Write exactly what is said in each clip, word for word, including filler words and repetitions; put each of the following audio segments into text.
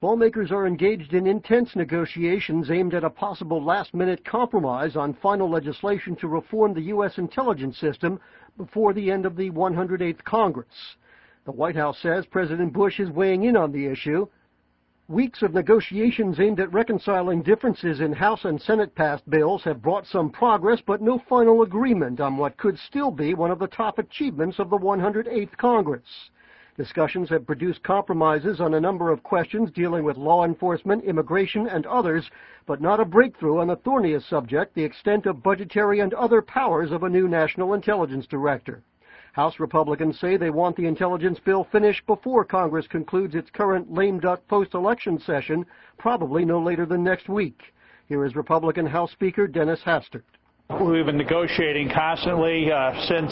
Lawmakers are engaged in intense negotiations aimed at a possible last-minute compromise on final legislation to reform the U S intelligence system before the end of the one hundred eighth Congress. The White House says President Bush is weighing in on the issue. Weeks of negotiations aimed at reconciling differences in House and Senate-passed bills have brought some progress, but no final agreement on what could still be one of the top achievements of the one hundred eighth Congress. Discussions have produced compromises on a number of questions dealing with law enforcement, immigration, and others, but not a breakthrough on the thorniest subject, the extent of budgetary and other powers of a new national intelligence director. House Republicans say they want the intelligence bill finished before Congress concludes its current lame duck post-election session, probably no later than next week. Here is Republican House Speaker Dennis Hastert. We've been negotiating constantly uh, since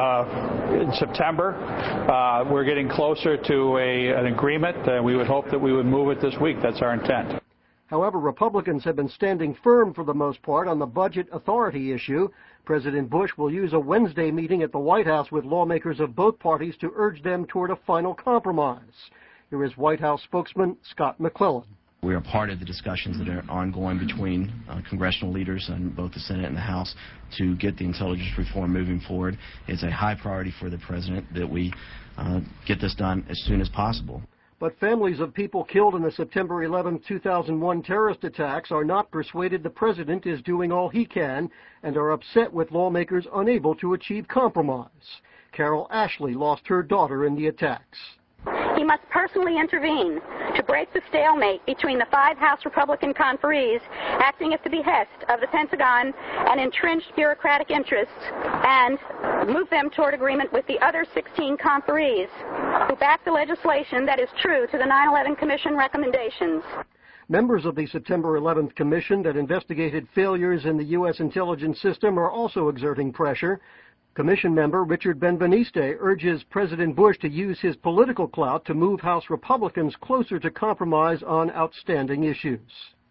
uh, in September. Uh, we're getting closer to a, an agreement, and we would hope that we would move it this week. That's our intent. However, Republicans have been standing firm for the most part on the budget authority issue. President Bush will use a Wednesday meeting at the White House with lawmakers of both parties to urge them toward a final compromise. Here is White House spokesman Scott McClellan. We are part of the discussions that are ongoing between uh, congressional leaders in both the Senate and the House to get the intelligence reform moving forward. It's a high priority for the President that we uh, get this done as soon as possible. But families of people killed in the September eleventh, two thousand one terrorist attacks are not persuaded the President is doing all he can and are upset with lawmakers unable to achieve compromise. Carol Ashley lost her daughter in the attacks. He must personally intervene to break the stalemate between the five House Republican conferees acting at the behest of the Pentagon and entrenched bureaucratic interests, and move them toward agreement with the other sixteen conferees who back the legislation that is true to the nine eleven Commission recommendations. Members of the September eleventh Commission that investigated failures in the U S intelligence system are also exerting pressure. Commission member Richard Benveniste urges President Bush to use his political clout to move House Republicans closer to compromise on outstanding issues.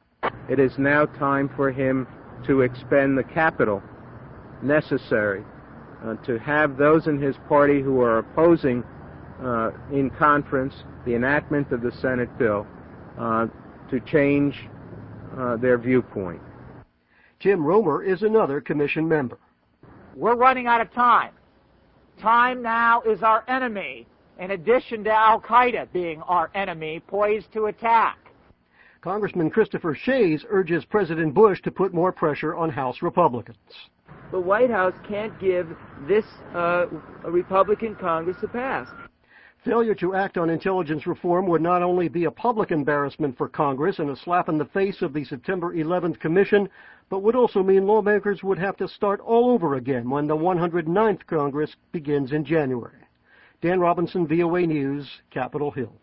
It is now time for him to expend the capital necessary uh, to have those in his party who are opposing uh, in conference the enactment of the Senate bill uh, to change uh, their viewpoint. Jim Romer is another Commission member. We're running out of time. Time now is our enemy, in addition to Al-Qaeda being our enemy, poised to attack. Congressman Christopher Shays urges President Bush to put more pressure on House Republicans. The White House can't give this uh, Republican Congress a pass. Failure to act on intelligence reform would not only be a public embarrassment for Congress and a slap in the face of the September eleventh Commission, but would also mean lawmakers would have to start all over again when the one hundred ninth Congress begins in January. Dan Robinson, V O A News, Capitol Hill.